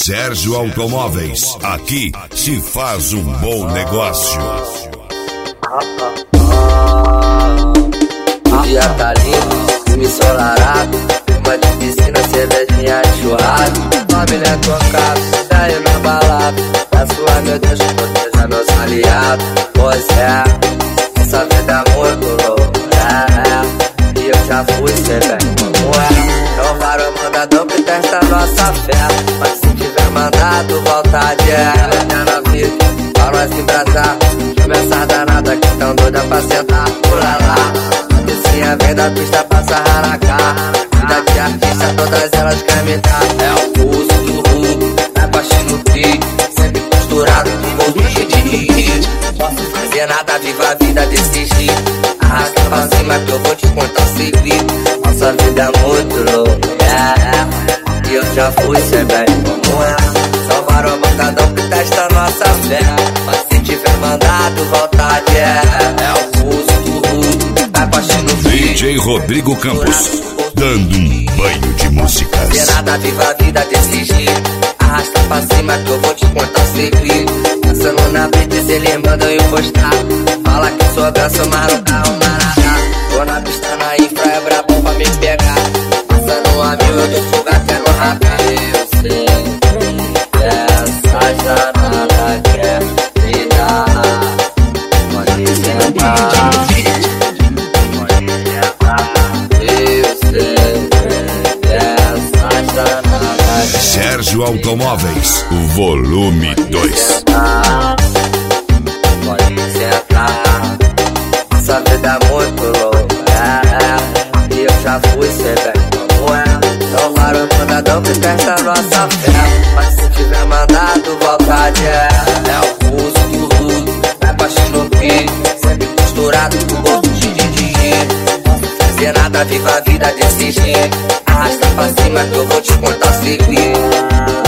Sérgio Automóveis, aqui se faz um bom negócio. O dia tá lindo, filme ensolarado, clima de piscina, cervejinha de churrasco, família tocada, daí na balada, a sua meu Deus que proteja meus aliados. Pois é, essa vida é muito louca, e eu já fui ser bem como é. Não varou mandador que testa nossa fé, mas se tiver mandado, vontade é na vida, pra nós embrasar, começar danada que tão doida pra sentar, pula lá. Descia vem da pista pra sarrar na cara, vida de artista, todas elas querem me dar. É o pulso do rumo, é baixinho no fio, sempre costurado com golpinho de posso fazer nada, viva a vida desse jeito, arrasta pra cima que eu vou te contar o segredo. Nossa vida é muito louca, e eu já fui ser bem como é. Salvaram o mandadão que testa nossa fé, mas se tiver mandado, vontade é o pulso do rumo, é baixinho no fio. DJ Rodrigo Campos, dando um banho de músicas. Fazer nada, viva a vida desse jeito, arrasta pra cima que eu vou te contar o segredo. Passando na frente, ele manda eu postar, fala que sou graça, mas no carro maracá. Tô na pista na infra, é brabo pra me pegar, passando um amigo, eu tô fuga até no rap. Eu sei que essa janada quer me dar, pode sentar, pode sentar. Eu sei que essa janada quer. Sérgio Automóveis, o volume 2. Pode sentar, essa vida é muito louca, e eu já fui ser bem como é. Não varou mandadão que testa nossa fé, mas se tiver mandado, vontade é o pulso do rudo, é baixinho no fio, sempre costurado com gosto de dinheiro. Fazer nada, viva a vida desse jeito, arrasta pra cima que eu vou te contar o segredo.